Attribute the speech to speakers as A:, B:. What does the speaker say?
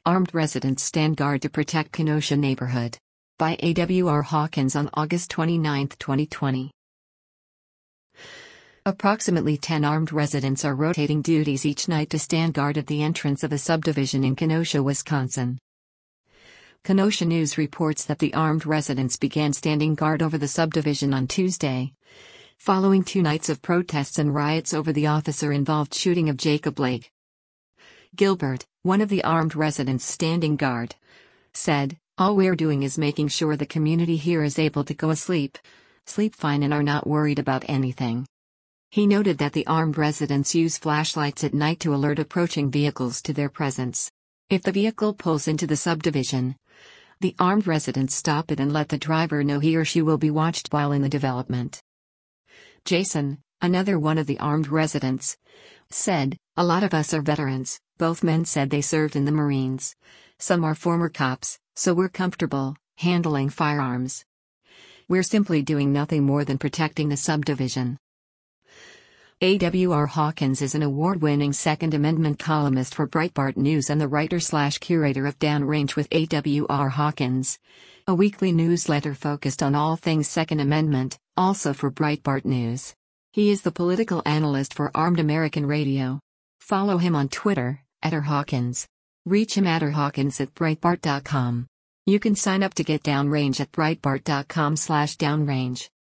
A: Armed residents stand guard to protect Kenosha neighborhood. By A.W.R. Hawkins on August 29, 2020. Approximately 10 armed residents are rotating duties each night to stand guard at the entrance of a subdivision in Kenosha, Wisconsin. Kenosha News reports that the armed residents began standing guard over the subdivision on Tuesday, following 2 nights of protests and riots over the officer-involved shooting of Jacob Blake. Gilbert, one of the armed residents standing guard, said, "All we're doing is making sure the community here is able to go sleep fine and are not worried about anything." He noted that the armed residents use flashlights at night to alert approaching vehicles to their presence. If the vehicle pulls into the subdivision, the armed residents stop it and let the driver know he or she will be watched while in the development. Jason, another one of the armed residents, said, "A lot of us are veterans." Both men said they served in the Marines. Some are former cops, so we're comfortable handling firearms. We're simply doing nothing more than protecting the subdivision. A.W.R. Hawkins is an award-winning Second Amendment columnist for Breitbart News and the writer/curator of Downrange with A.W.R. Hawkins, a weekly newsletter focused on all things Second Amendment, also for Breitbart News. He is the political analyst for Armed American Radio. Follow him on Twitter, @rhawkins. Reach him at rhawkins@breitbart.com. You can sign up to get Downrange at breitbart.com/downrange.